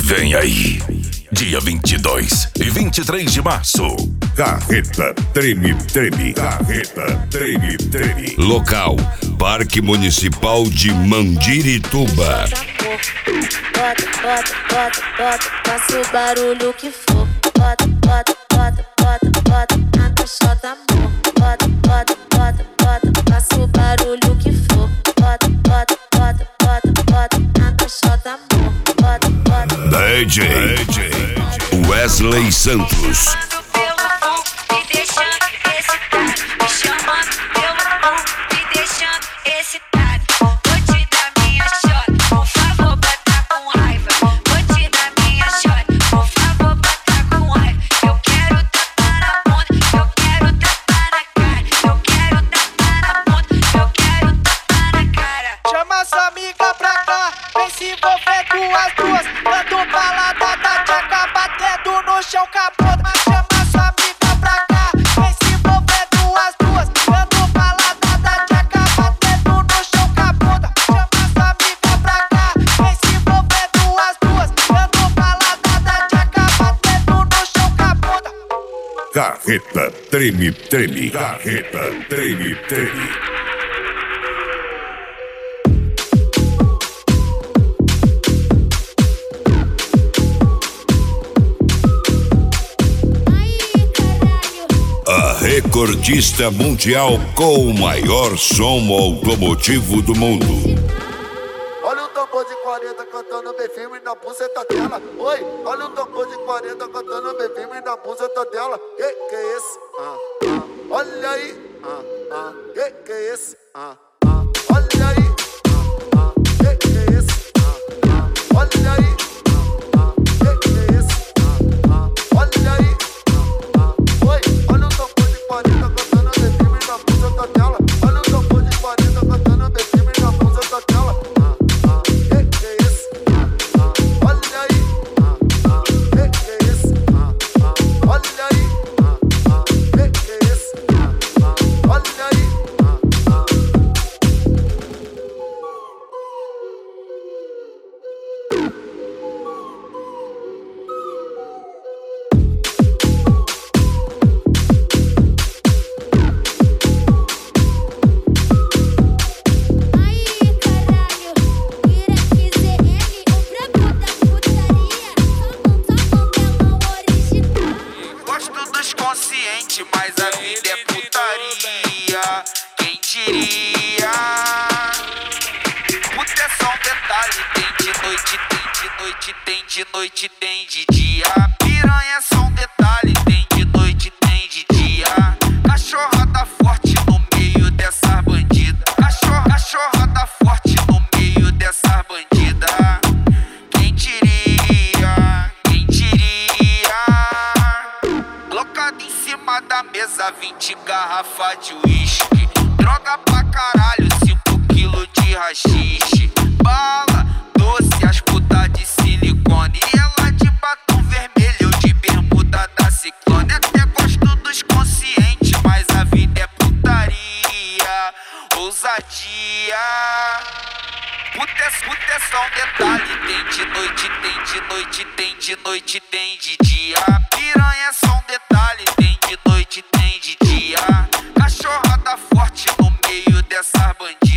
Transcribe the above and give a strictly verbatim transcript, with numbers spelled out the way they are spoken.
Vem aí, dia vinte e dois e vinte e três de março. Carreta Treme Treme. Carreta Treme Treme. Local: Parque Municipal de Mandirituba. Bota, bota, bota, bota, faça o barulho que for. Bota, bota, bota, bota, bota, na caixota amor. Bota, bota, bota, bota, faça o barulho que for. Bota, bota, bota, bota, bota, na caixota amor. Bota, bota. D J Wesley Santos. Duas, duas, dando balada da tcheca, batendo no chão, capota. Chama sua amiga pra cá, vem se envolver. Duas, duas, dando balada da tcheca, batendo no chão, capota. Chama sua amiga pra cá, vem se envolver. Duas, duas, dando balada da tcheca, batendo no chão, capota. Carreta Treme Treme. Carreta Treme Treme. Recordista mundial com o maior som automotivo do mundo. Olha o tambor de quarenta cantando bem firme na buceta dela. Oi, olha o tambor de quarenta cantando bem firme na buceta dela. Que que é esse? Ah, ah. Olha aí. Ah, ah. Que que é esse? Ah, ah. Olha aí. Ah, ah. Que que é esse? Ah, ah. Olha aí. Ah, ah. Que que é esse? Ah, ah. Olha aí. Ah, ah. Oi, olha o tambor de quarenta cantando bem firme na buceta dela. Olha o tambor de quarenta cantando bem firme na buceta dela. Ah, ah. Que que é esse? Ah, ah. Olha aí. Ah, ah. Que que é esse? Ah, ah. Olha aí. Ah, ah. Que que é esse? Ah, ah. Olha aí. Ah, ah. Consciente, mas a vida é putaria. Quem diria? Puta é só um detalhe. Tem de noite, tem de noite, tem de noite, tem de dia. Piranha é só um detalhe. Tem de noite, tem de dia. Cachorrada forte no meio dessa bandida. Cachorra, cachorrada forte no meio dessa bandida. Quem diria? Quem diria? Colocado em cima da mesa, vinte garrafa de uísque. Droga pra caralho, cinco quilos de rachixe. Bala, doce, as putas de silicone. E ela de batom vermelho, eu de bermuda da Ciclone. Até gosto dos conscientes, mas a vida é putaria. Ousadia. Puta é, puta é só um detalhe. Tem de noite, tem de noite, tem de noite, tem de dia. Piranha é só um detalhe. Tem de noite, tem de dia. Cachorrada forte no meio dessa bandida.